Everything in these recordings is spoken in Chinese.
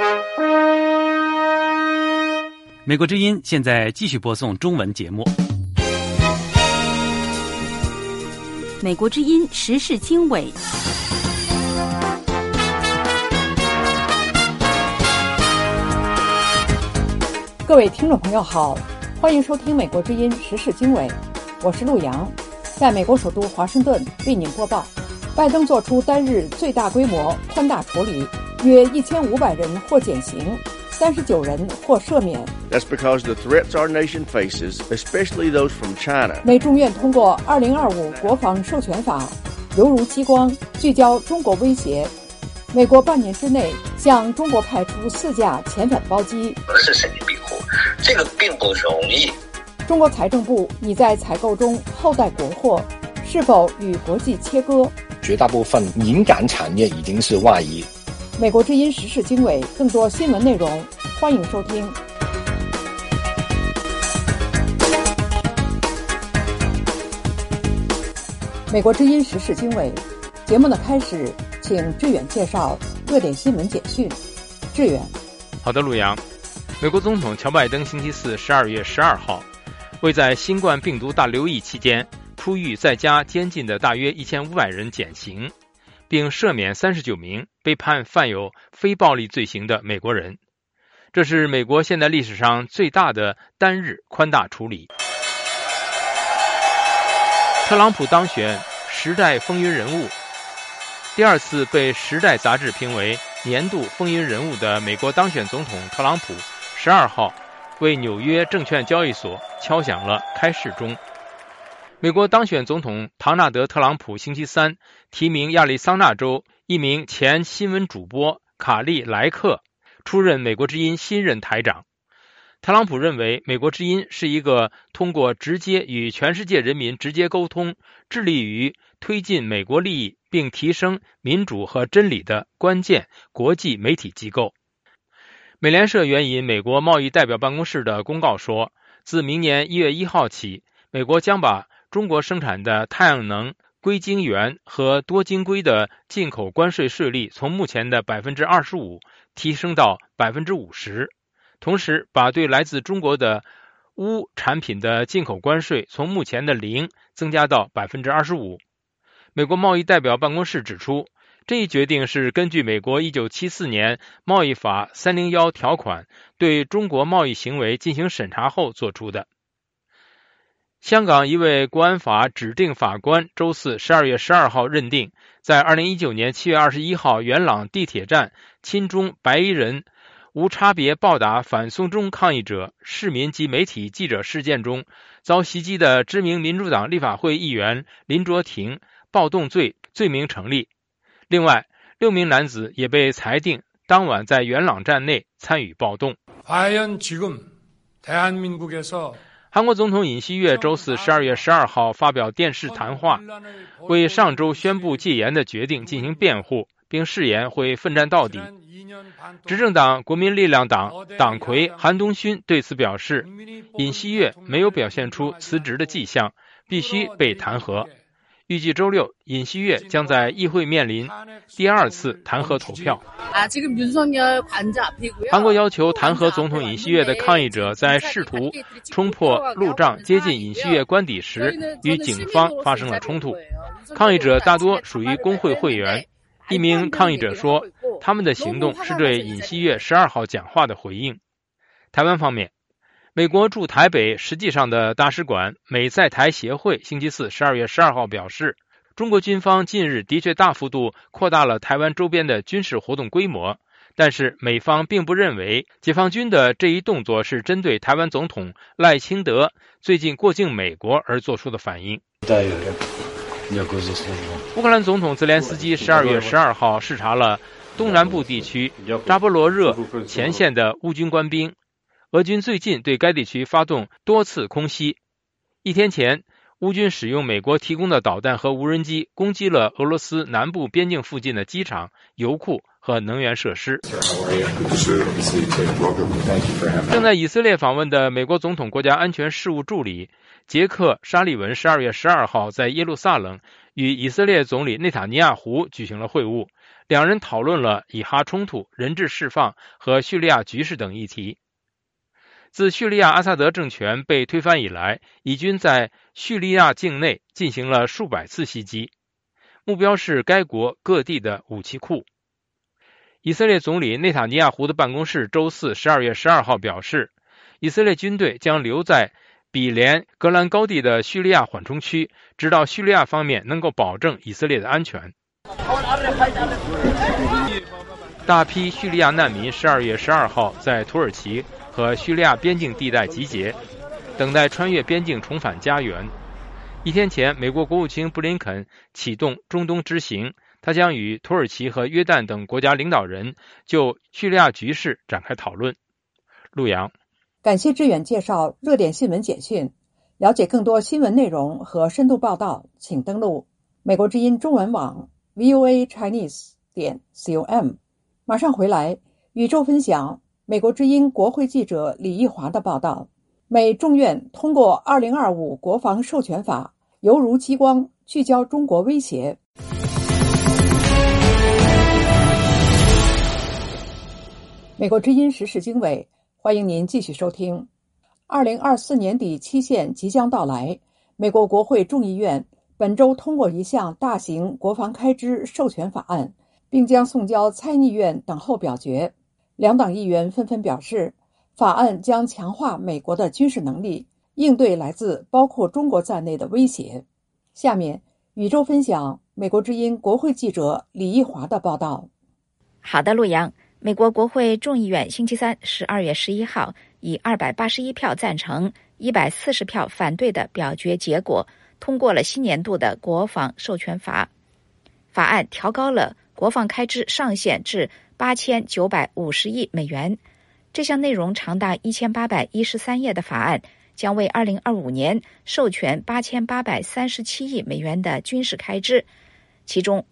美国之音现在继续播送中文节目。 美国之音时事经纬， 各位听众朋友好，欢迎收听美国之音时事经纬，我是陆洋，在美国首都华盛顿为您播报。拜登做出单日最大规模宽大处理，约1500人获减刑，39人获赦免。 That's because the threats our nation faces, especially those from China. 美众院通过2025国防授权法，犹如激光，聚焦中国威胁。美国半年之内向中国派出4架遣返包机。 是神经庇护，这个并不容易。 中国财政部拟在采购中厚待国货，是否与国际切割？ 绝大部分敏感产业已经是外移。 美国之音时事经纬，更多新闻内容，欢迎收听。美国之音时事经纬节目的开始，请志远介绍热点新闻简讯。志远。 好的，陆阳。美国总统乔拜登星期四12月12号为在新冠病毒大流疫期间出狱在家监禁的大约1500人减刑，并赦免39名被判犯有非暴力罪行的美国人。这是美国现代历史上最大的单日宽大处理。特朗普当选时代风云人物，第二次被《时代》杂志评为年度风云人物的美国当选总统特朗普12号为纽约证券交易所敲响了开市钟。美国当选总统唐纳德·特朗普星期三提名亚利桑那州一名前新闻主播卡利·莱克出任美国之音新任台长。特朗普认为美国之音是一个通过直接与全世界人民直接沟通，致力于推进美国利益并提升民主和真理的关键国际媒体机构。美联社援引美国贸易代表办公室的公告说，自明年1月1号起，美国将把中国生产的太阳能、硅晶圆和多晶硅的进口关税税率从目前的 25% 提升到 50%， 同时把对来自中国的钨产品的进口关税从目前的0增加到 25%。 美国贸易代表办公室指出，这一决定是根据美国1974年贸易法301条款对中国贸易行为进行审查后做出的。香港一位国安法指定法官周四12月12号认定，在2019年7月21号元朗地铁站亲中白衣人无差别暴打反送中抗议者、市民及媒体记者事件中遭袭击的知名民主党立法会议员林卓廷暴动罪罪名成立。另外，6名男子也被裁定当晚在元朗站内参与暴动。韩国总统尹锡悦周四12月12号发表电视谈话，为上周宣布戒严的决定进行辩护，并誓言会奋战到底。执政党国民力量党党魁韩东勋对此表示，尹锡悦没有表现出辞职的迹象，必须被弹劾。预计周六，尹锡悦将在议会面临第2次弹劾投票。韩国要求弹劾总统尹锡悦的抗议者在试图冲破路障接近尹锡悦官邸时与警方发生了冲突。抗议者大多属于工会会员。一名抗议者说，他们的行动是对尹锡悦12号讲话的回应。台湾方面，美国驻台北实际上的大使馆美在台协会星期四12月12号表示，中国军方近日的确大幅度扩大了台湾周边的军事活动规模，但是美方并不认为解放军的这一动作是针对台湾总统赖清德最近过境美国而做出的反应。乌克兰总统泽连斯基12月12号视察了东南部地区扎波罗热前线的乌军官兵。俄军最近对该地区发动多次空袭。一天前，乌军使用美国提供的导弹和无人机攻击了俄罗斯南部边境附近的机场、油库和能源设施。正在以色列访问的美国总统国家安全事务助理杰克·沙利文12月12号在耶路撒冷与以色列总理内塔尼亚胡举行了会晤， 两人讨论了以哈冲突、人质释放和叙利亚局势等议题。自叙利亚阿萨德政权被推翻以来，以军在叙利亚境内进行了数百次袭击，目标是该国各地的武器库。以色列总理内塔尼亚胡的办公室周四12月12号表示，以色列军队将留在比连格兰高地的叙利亚缓冲区，直到叙利亚方面能够保证以色列的安全。大批叙利亚难民12月12号在土耳其和叙利亚边境地带集结，等待穿越边境重返家园。一天前，美国国务卿布林肯启动中东之行，他将与土耳其和约旦等国家领导人就叙利亚局势展开讨论。陆阳， 感谢志远介绍热点新闻简讯。了解更多新闻内容和深度报道，请登录美国之音中文网 voachinese.com。马上回来，宇宙分享美国之音国会记者李义华的报道。美众院通过2025国防授权法，犹如激光聚焦中国威胁。美国之音时事经纬，欢迎您继续收听。2024年底期限即将到来，美国国会众议院本周通过一项大型国防开支授权法案，并将送交参议院等候表决。两党议员纷纷表示，法案将强化美国的军事能力，应对来自包括中国在内的威胁。下面，宇宙分享美国之音国会记者李义华的报道。 好的，陆阳。美国国会众议院星期三12月11号以281票赞成、140票反对的表决结果，通过了新年度的国防授权法。法案调高了国防开支上限至8950亿美元。这项内容长达1813页的法案将为2025年授权8837亿美元的军事开支，其中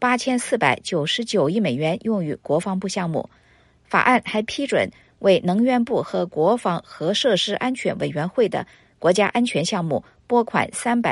8499亿美元用于国防部项目。法案还批准为能源部和国防核设施安全委员会的国家安全项目拨款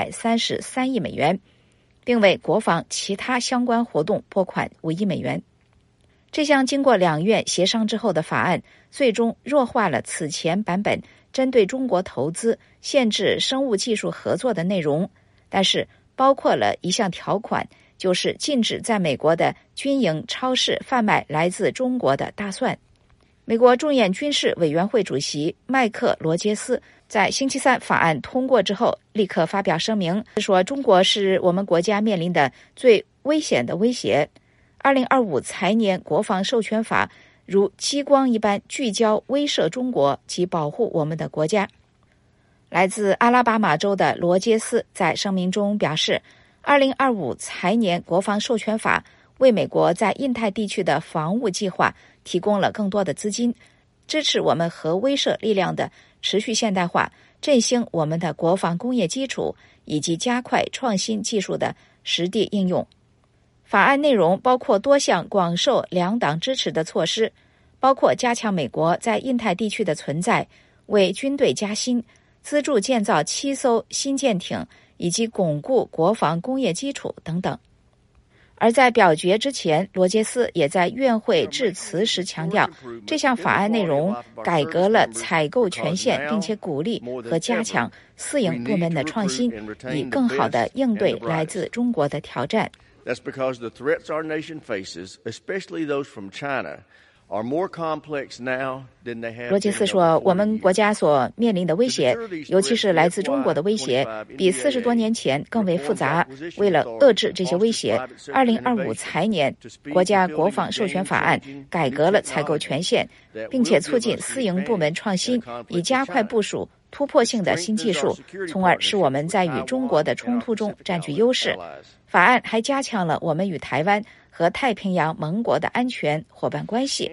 333亿美元，并为国防其他相关活动拨款5亿美元。这项经过两院协商之后的法案，最终弱化了此前版本针对中国投资、限制生物技术合作的内容，但是包括了一项条款，就是禁止在美国的军营超市贩卖来自中国的大蒜。美国众院军事委员会主席麦克罗杰斯在星期三法案通过之后，立刻发表声明，说中国是我们国家面临的最危险的威胁。2025财年国防授权法如激光一般聚焦威慑中国及保护我们的国家。来自阿拉巴马州的罗杰斯在声明中表示，2025财年国防授权法为美国在印太地区的防务计划提供了更多的资金，支持我们核威慑力量的持续现代化，振兴我们的国防工业基础，以及加快创新技术的实地应用。法案内容包括多项广受两党支持的措施，包括加强美国在印太地区的存在，为军队加薪，资助建造7艘新舰艇，以及巩固国防工业基础等等。而在表决之前，罗杰斯也在院会致辞时强调，这项法案内容改革了采购权限，并且鼓励和加强私营部门的创新，以更好地应对来自中国的挑战。 That's because the threats our nation faces, especially those from China, are more complex now than they have. 罗杰斯说，我们国家所面临的威胁，尤其是来自中国的威胁，比40多年前更为复杂。为了遏制这些威胁，2025财年国家国防授权法案改革了采购权限，并且促进私营部门创新，以加快部署突破性的新技术，从而使我们在与中国的冲突中占据优势。法案还加强了我们与台湾和太平洋盟国的安全伙伴关系。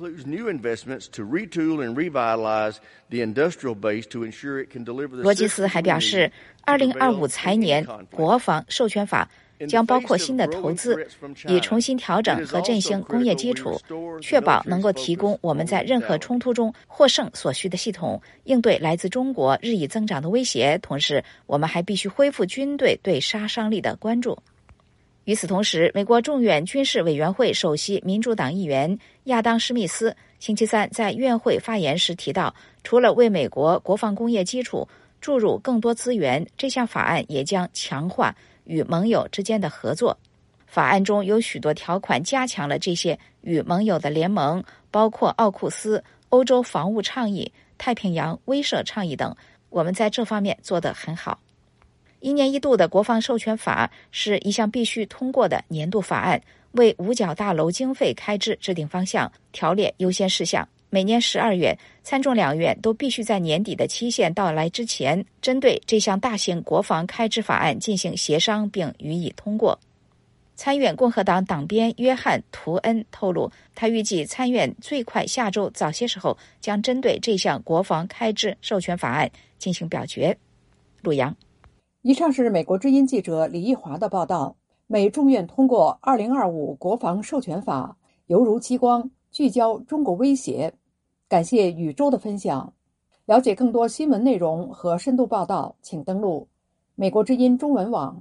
罗杰斯还表示，2025财年国防授权法将包括新的投资，以重新调整和振兴工业基础，确保能够提供我们在任何冲突中获胜所需的系统，应对来自中国日益增长的威胁。同时，我们还必须恢复军队对杀伤力的关注。 与此同时，美国众院军事委员会首席民主党议员亚当·施密斯星期三在院会发言时提到，除了为美国国防工业基础注入更多资源，这项法案也将强化与盟友之间的合作。法案中有许多条款加强了这些与盟友的联盟，包括奥库斯、欧洲防务倡议、太平洋威慑倡议等。我们在这方面做得很好。1年1度的国防授权法是一项必须通过的年度法案，为五角大楼经费开支制定方向，条列优先事项。每年12月，参众两院都必须在年底的期限到来之前，针对这项大型国防开支法案进行协商并予以通过。参院共和党党鞭约翰·图恩透露，他预计参院最快下周早些时候将针对这项国防开支授权法案进行表决。陆阳。 以上是美国之音记者李义华的报道。美众院通过2025国防授权法，犹如激光，聚焦中国威胁。感谢宇宙的分享。了解更多新闻内容和深度报道，请登录美国之音中文网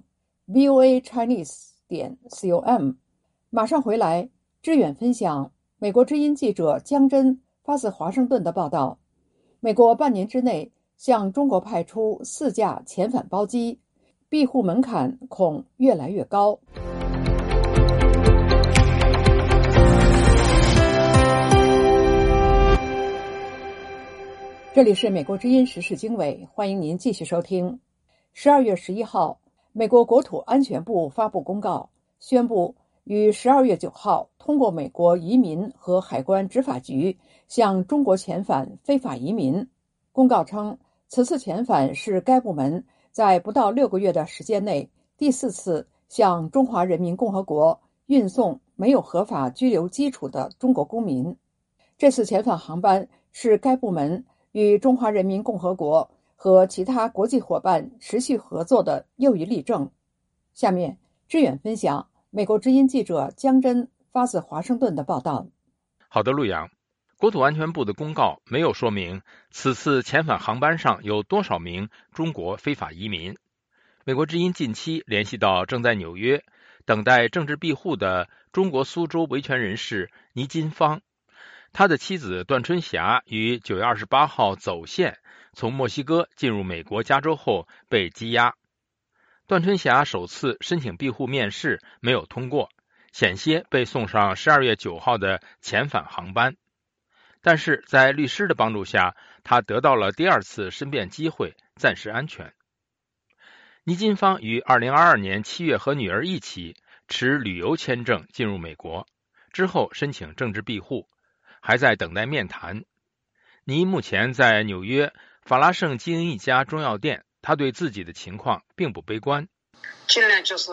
voachinese.com。 马上回来支远分享美国之音记者江真发自华盛顿的报道。美国半年之内向中国派出4架遣返包机，庇护门槛恐越来越高。这里是美国之音时事经纬，欢迎您继续收听。12月11号，美国国土安全部发布公告，宣布于12月9号通过美国移民和海关执法局向中国遣返非法移民。公告称，此次遣返是该部门在不到6个月的时间内第4次向中华人民共和国运送没有合法居留基础的中国公民。这次遣返航班是该部门与中华人民共和国和其他国际伙伴持续合作的又一例证。下面支远分享美国之音记者江真发自华盛顿的报道。 好的，陆阳。国土安全部的公告没有说明此次遣返航班上有多少名中国非法移民。美国之音近期联系到正在纽约等待政治庇护的中国苏州维权人士倪金芳，他的妻子段春霞于9月28号走线从墨西哥进入美国加州后被羁押。段春霞首次申请庇护面试没有通过，险些被送上12月9号的遣返航班。但是在律师的帮助下，他得到了第2次申辩机会，暂时安全。倪金芳于2022年7月和女儿一起持旅游签证进入美国，之后申请政治庇护，还在等待面谈。倪目前在纽约法拉盛经营一家中药店，他对自己的情况并不悲观。 尽量就是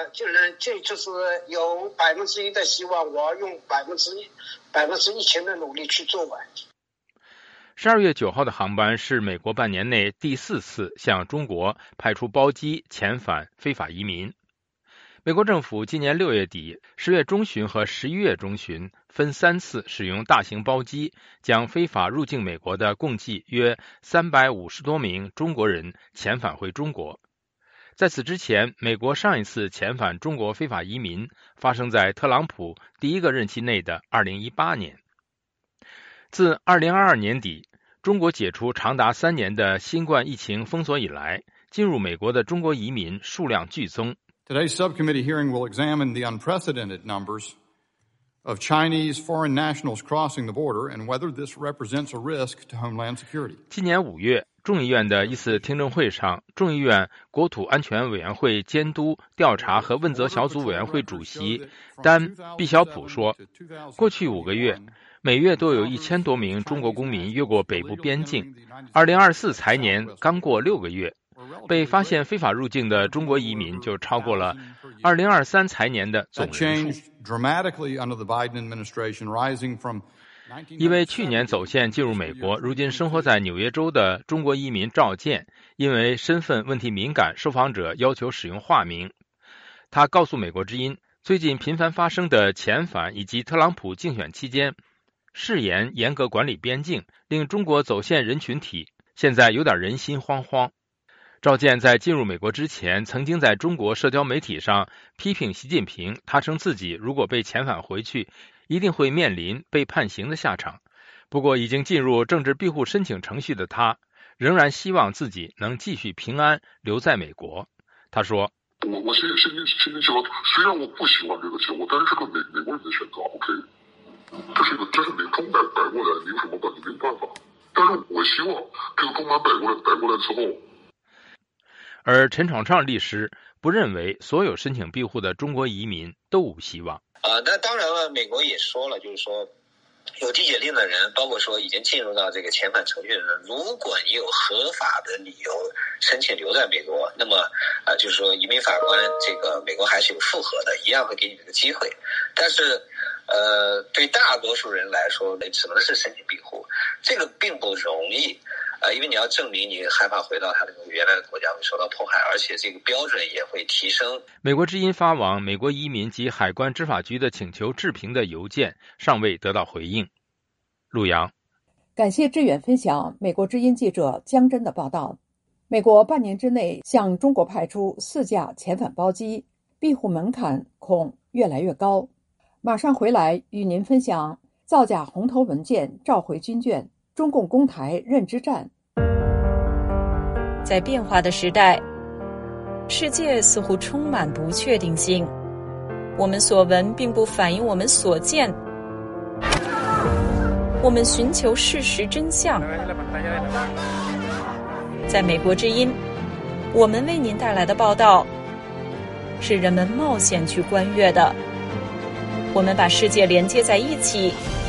有1%的希望，我要用1000%的努力去做完。 12月9号的航班是美国半年内第4次向中国派出包机遣返非法移民。美国政府今年6月底、10月中旬和11月中旬分3次使用大型包机，将非法入境美国的共计约350多名中国人遣返回中国。在此之前，美国上一次遣返中国非法移民发生在特朗普第一个任期内的2018年。自2022年底，中国解除长达3年的新冠疫情封锁以来，进入美国的中国移民数量剧增。 Today's subcommittee hearing will examine the unprecedented numbers of Chinese foreign nationals crossing the border and whether this represents a risk to Homeland Security. 今年5月，众议院的一次听证会上，众议院国土安全委员会监督调查和问责小组委员会主席丹·毕晓普说，过去5个月，每月都有1000多名中国公民越过北部边境。2024财年刚过6个月，被发现非法入境的中国移民就超过了2023财年的总人数。一位去年走线进入美国，如今生活在纽约州的中国移民赵健，因为身份问题敏感，受访者要求使用化名。他告诉美国之音，最近频繁发生的遣返以及特朗普竞选期间誓言严格管理边境，令中国走线人群体现在有点人心惶惶。 赵建在进入美国之前，曾经在中国社交媒体上批评习近平，他称自己如果被遣返回去，一定会面临被判刑的下场。不过已经进入政治庇护申请程序的他，仍然希望自己能继续平安留在美国。他说：“ 我心里说，虽然我不喜欢这个结果，但是这个美国人的选择 ，OK， 这是你中版摆过来，你有什么办法？没办法。但是我希望这个中版摆过来之后。” 而陈闯创律师不认为所有申请庇护的中国移民都无希望。 那当然了，美国也说了，就是说有递解令的人，包括说已经进入到这个遣返程序的人，如果你有合法的理由申请留在美国，那么就是说移民法官这个美国还是有复核的，一样会给你这个机会。但是对大多数人来说，只能是申请庇护，这个并不容易。因为你要证明你害怕回到他那个原来的国家会受到迫害，而且这个标准也会提升。 美国之音发往美国移民及海关执法局的请求置评的邮件尚未得到回应。陆阳， 感谢志远分享美国之音记者江真的报道。美国半年之内向中国派出4架遣返包机，庇护门槛恐越来越高。马上回来与您分享造假红头文件召回军眷，中共攻台认知战。 在变化的时代，世界似乎充满不确定性。我们所闻并不反映我们所见。我们寻求事实真相。在美国之音，我们为您带来的报道是人们冒险去观阅的。我们把世界连接在一起，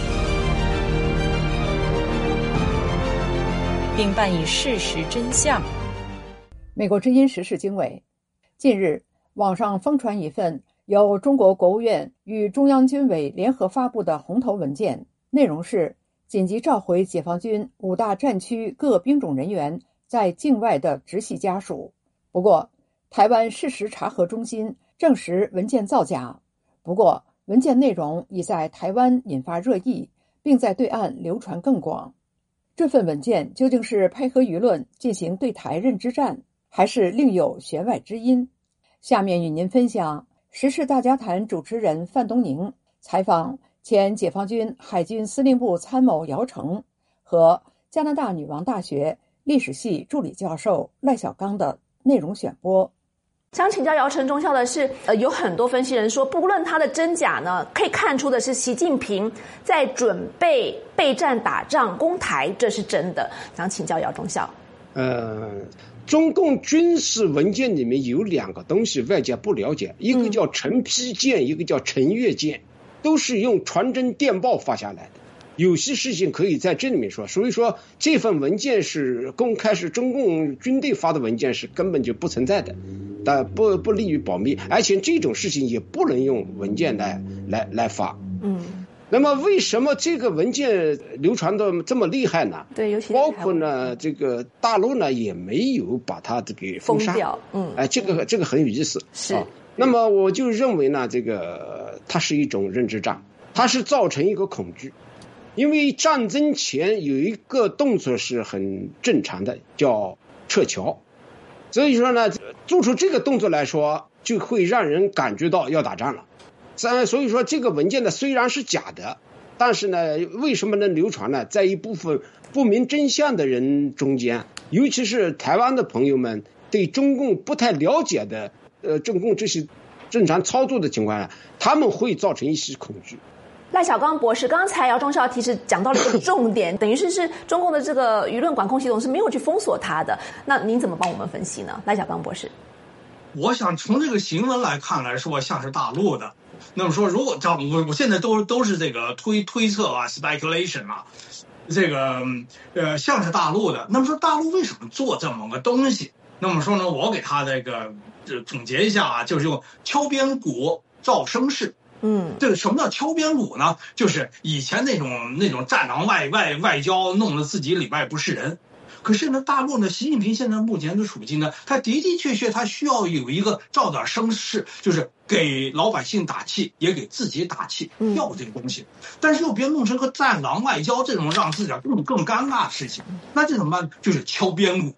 并伴以事实真相。 美国之音时事经纬，近日网上疯传一份由中国国务院与中央军委联合发布的红头文件，内容是紧急召回解放军5大战区各兵种人员在境外的直系家属。不过，台湾事实查核中心证实文件造假。不过，文件内容已在台湾引发热议，并在对岸流传更广。这份文件究竟是配合舆论进行对台认知战，还是另有弦外之音？下面与您分享时事大家谈主持人范东宁采访前解放军海军司令部参谋姚成和加拿大女王大学历史系助理教授赖小刚的内容选播。 想请教姚成中校的是，有很多分析人说，不论它的真假呢，可以看出的是习近平在准备备战打仗攻台，这是真的。想请教姚中校。 中共军事文件里面有2个东西外界不了解，一个叫陈批件，一个叫陈阅件，都是用传真电报发下来的。有些事情可以在这里面说，所以说这份文件是公开，是中共军队发的文件，是根本就不存在的，但不利于保密，而且这种事情也不能用文件来发。那么为什么这个文件流传的这么厉害呢？ 对，尤其包括呢，这个大陆呢也没有把它给封杀掉。 这个很有意思。 是。 那么我就认为呢，这个它是一种认知战，它是造成一个恐惧。因为战争前有一个动作是很正常的，叫撤侨。所以说呢，做出这个动作来说，就会让人感觉到要打仗了。所以说这个文件呢虽然是假的，但是呢为什么能流传呢？在一部分不明真相的人中间，尤其是台湾的朋友们对中共不太了解的中共这些正常操作的情况下，他们会造成一些恐惧。 赖小刚博士，刚才姚中校其实讲到了一个重点，等于是中共的这个舆论管控系统是没有去封锁它的。那您怎么帮我们分析呢？赖小刚博士， 我想从这个新闻来看来说，像是大陆的。那么说，如果我现在都是这个推测啊 ，speculation 啊，这个像是大陆的。那么说，大陆为什么做这么个东西？那么说呢，我给他这个总结一下啊，就是用敲边鼓造声势。这个什么叫敲边鼓呢？就是以前那种战狼外交，弄得自己里外不是人。可是呢，大陆呢，习近平现在目前的处境呢，他的确他需要有一个造点声势，就是给老百姓打气，也给自己打气，要这个东西。但是又别弄成个战狼外交这种让自己更尴尬的事情。那这怎么办？就是敲边鼓。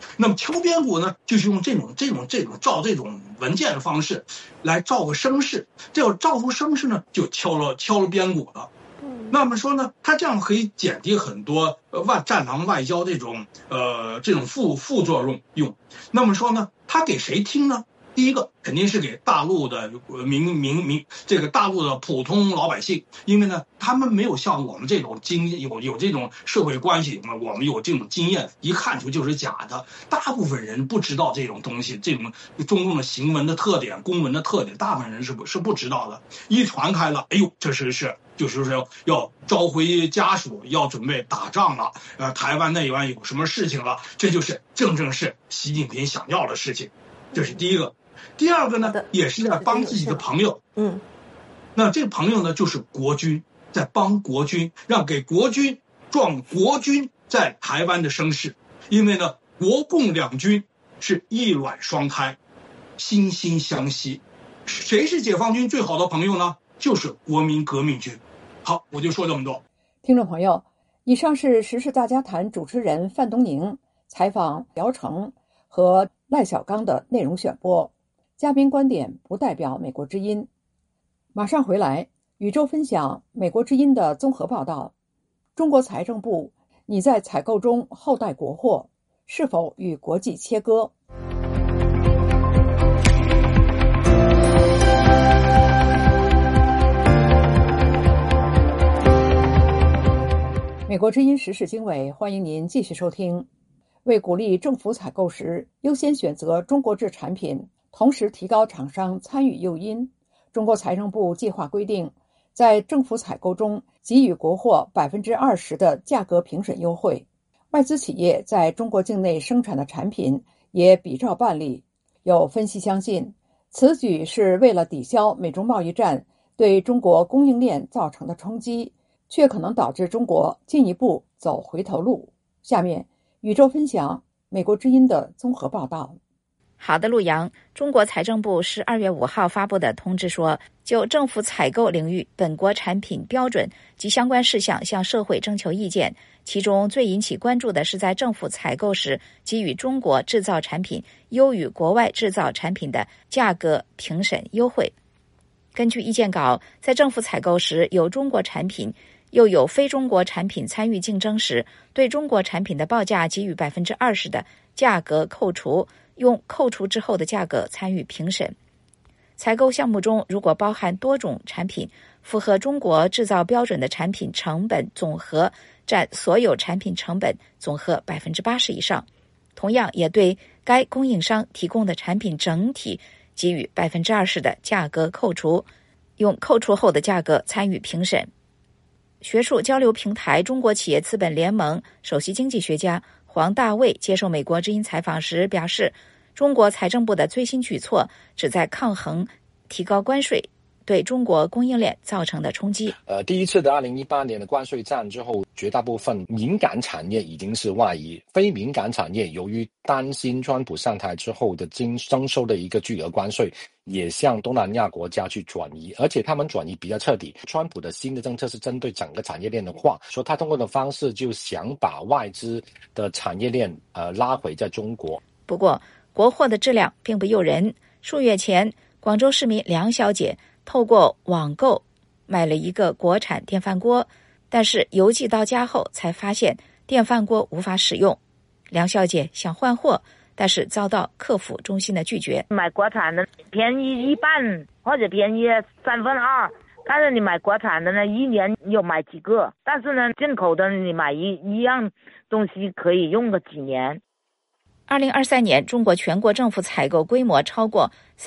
那么敲边鼓呢，就是用这种照这种文件的方式来照个声势，这要照出声势呢，就敲了边鼓了。那么说呢，它这样可以减低很多战狼外交这种副作用。那么说呢，它给谁听呢？第一个肯定是给大陆的这个大陆的普通老百姓，因为呢，他们没有像我们这种有这种社会关系，我们有这种经验，一看出就是假的。大部分人不知道这种东西，这种中共的行文的特点、公文的特点，大部分人是不知道的。一传开了，哎呦，就是说要召回家属，要准备打仗了，台湾内湾有什么事情了，这就是正是习近平想要的事情，这是第一个。第二个呢，也是在帮自己的朋友，那这个朋友呢，就是国军，在帮国军，给国军壮国军在台湾的声势。因为呢，国共两军是一卵双胎，惺惺相惜。谁是解放军最好的朋友呢？就是国民革命军。好，我就说这么多。 听众朋友，以上是时事大家谈主持人范东宁采访姚成和赖小刚的内容选播，嘉宾观点不代表美国之音。马上回来，宇宙分享美国之音的综合报道。中国财政部，你在采购中厚待国货，是否与国际切割？美国之音时事经纬，欢迎您继续收听。为鼓励政府采购时优先选择中国制产品，同时提高厂商参与诱因，中国财政部计划规定，在政府采购中给予国货 20% 的价格评审优惠。外资企业在中国境内生产的产品也比照办理。有分析相信，此举是为了抵消美中贸易战对中国供应链造成的冲击，却可能导致中国进一步走回头路。下面宇宙分享美国之音的综合报道。 好的，陆阳。中国财政部12月5号发布的通知说，就政府采购领域本国产品标准及相关事项向社会征求意见，其中最引起关注的是在政府采购时给予中国制造产品优于国外制造产品的价格评审优惠。根据意见稿，在政府采购时有中国产品又有非中国产品参与竞争时，对中国产品的报价给予 20% 的价格扣除，用扣除之后的价格参与评审。采购项目中如果包含多种产品，符合中国制造标准的产品成本总和占所有产品成本总和 80% 以上，同样也对该供应商提供的产品整体给予 20% 的价格扣除，用扣除后的价格参与评审。学术交流平台中国企业资本联盟首席经济学家黄大卫接受美国之音采访时表示，中国财政部的最新举措旨在抗衡提高关税对中国供应链造成的冲击。 第一次的2018年的关税战之后，绝大部分敏感产业已经是外移，非敏感产业由于担心川普上台之后的征收的一个巨额关税，也向东南亚国家去转移，而且他们转移比较彻底。川普的新的政策是针对整个产业链的话，说他通过的方式就想把外资的产业链拉回在中国。 不过国货的质量并不诱人。数月前，广州市民梁小姐透过网购买了一个国产电饭锅，但是邮寄到家后才发现电饭锅无法使用。梁小姐想换货，但是遭到客服中心的拒绝。 买国产的便宜一半或者便宜2/3，但是你买国产的呢，一年又买几个，但是呢，进口的你买一样东西可以用个几年。 2023年，中国全国政府采购规模超过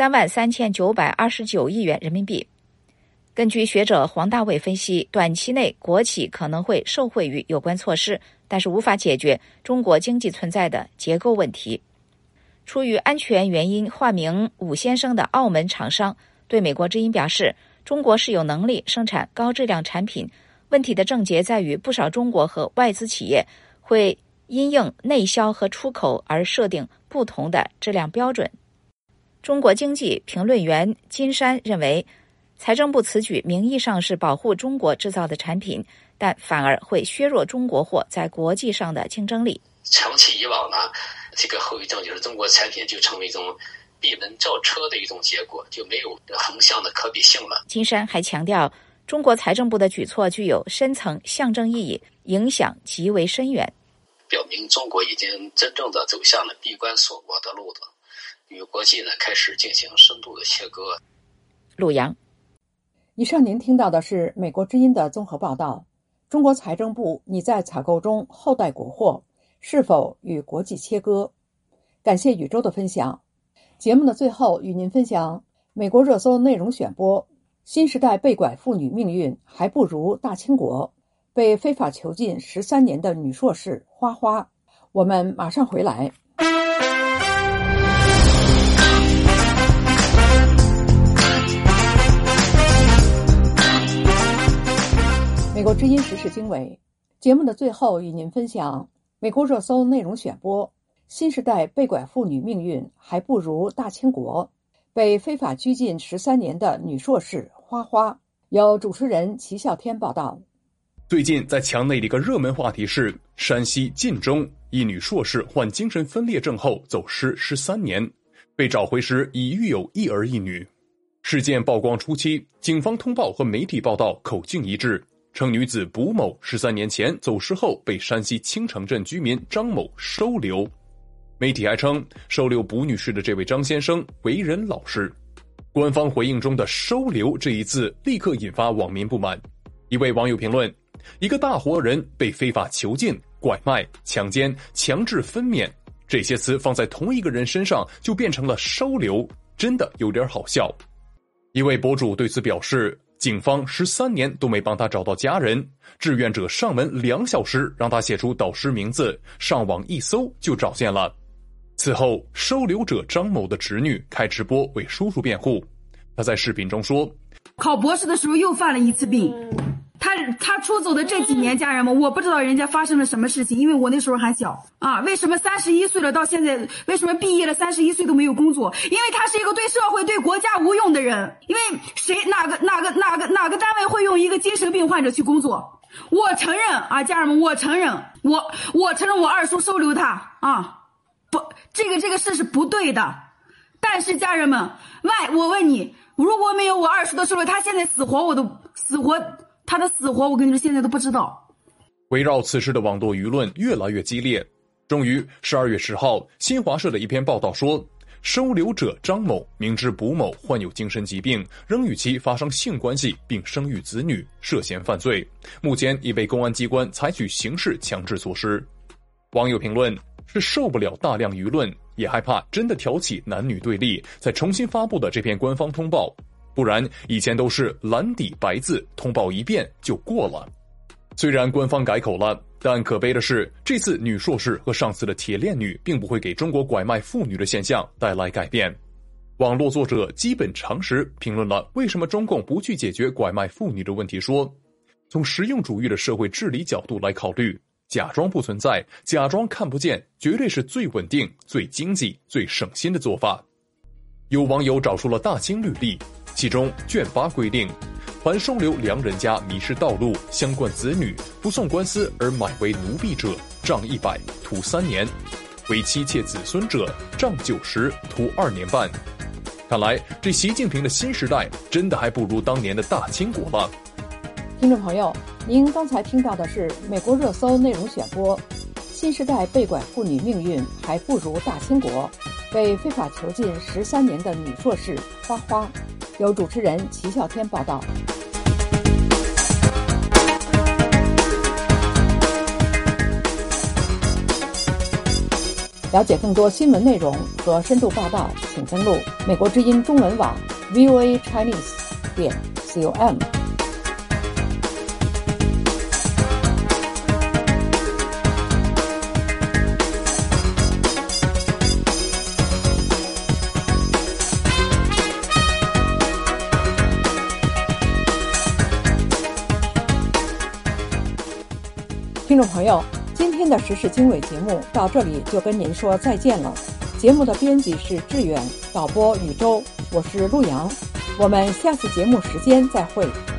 33929亿元人民币。根据学者黄大卫分析，短期内国企可能会受惠于有关措施，但是无法解决中国经济存在的结构问题。出于安全原因化名武先生的澳门厂商对美国之音表示，中国是有能力生产高质量产品，问题的症结在于不少中国和外资企业会因应内销和出口而设定不同的质量标准。中国经济评论员金山认为，财政部此举名义上是保护中国制造的产品，但反而会削弱中国货在国际上的竞争力。 长期以往呢， 这个后遗症就是中国产品就成为一种闭门造车的一种结果，就没有横向的可比性了。 金山还强调，中国财政部的举措具有深层象征意义，影响极为深远， 表明中国已经真正的走向了闭关锁国的路子，与国际呢开始进行深度的切割。 陆阳。 以上您听到的是美国之音的综合报道。中国财政部拟在采购中厚待国货，是否与国际切割？感谢宇宙的分享。节目的最后与您分享美国热搜内容选播：新时代被拐妇女命运还不如大清国，被非法囚禁13年的女硕士花花。我们马上回来。美国之音时事经纬，节目的最后与您分享美国热搜内容选播：新时代被拐妇女命运还不如大清国，被非法拘禁13年的女硕士花花。由主持人齐笑天报道。 最近在墙内的一个热门话题是山西晋中一女硕士患精神分裂症后走失13年，被找回时已育有一儿一女。事件曝光初期，警方通报和媒体报道口径一致，称女子卜某13年前走失后被山西青城镇居民张某收留。媒体还称收留卜女士的这位张先生为人老实。官方回应中的收留这一字立刻引发网民不满。一位网友评论，一个大活人被非法囚禁、拐卖、强奸、强制分娩，这些词放在同一个人身上就变成了收留，真的有点好笑。一位博主对此表示，警方13年都没帮他找到家人，志愿者上门2小时让他写出导师名字，上网一搜就找见了。此后，收留者张某的侄女开直播为叔叔辩护。他在视频中说， 考博士的时候又犯了一次病。他出走的这几年，家人们，我不知道人家发生了什么事情，因为我那时候还小啊。为什么31岁了到现在，为什么毕业了31岁都没有工作？因为他是一个对社会对国家无用的人。因为哪个单位会用一个精神病患者去工作？我承认啊，家人们，我承认我二叔收留他啊，不，这个事是不对的。但是家人们，我问你，如果没有我二叔的收留，他现在他的死活我跟你说现在都不知道。 围绕此事的网络舆论越来越激烈。终于12月10号，新华社的一篇报道说，收留者张某明知卜某患有精神疾病，仍与其发生性关系并生育子女，涉嫌犯罪，目前已被公安机关采取刑事强制措施。网友评论，是受不了大量舆论，也害怕真的挑起男女对立，才重新发布的这篇官方通报，不然以前都是蓝底白字通报一遍就过了。虽然官方改口了，但可悲的是，这次女硕士和上次的铁链女并不会给中国拐卖妇女的现象带来改变。网络作者基本常识评论了为什么中共不去解决拐卖妇女的问题，说，从实用主义的社会治理角度来考虑，假装不存在，假装看不见，绝对是最稳定、最经济、最省心的做法。有网友找出了大清律例，其中卷8规定，凡收留良人家迷失道路相关子女，不送官司而买为奴婢者，杖100，徒3年；为妻妾子孙者，杖90，徒2年半。看来这习近平的新时代真的还不如当年的大清国了。 听众朋友，您刚才听到的是美国热搜内容选播：新时代被拐妇女命运还不如大清国，被非法囚禁13年的女硕士花花。由主持人齐笑天报道。了解更多新闻内容和深度报道，请登录美国之音中文网 voachinese.com。听众朋友，今天的时事经纬节目到这里就跟您说再见了。节目的编辑是志远，导播禹洲，我是陆阳，我们下次节目时间再会。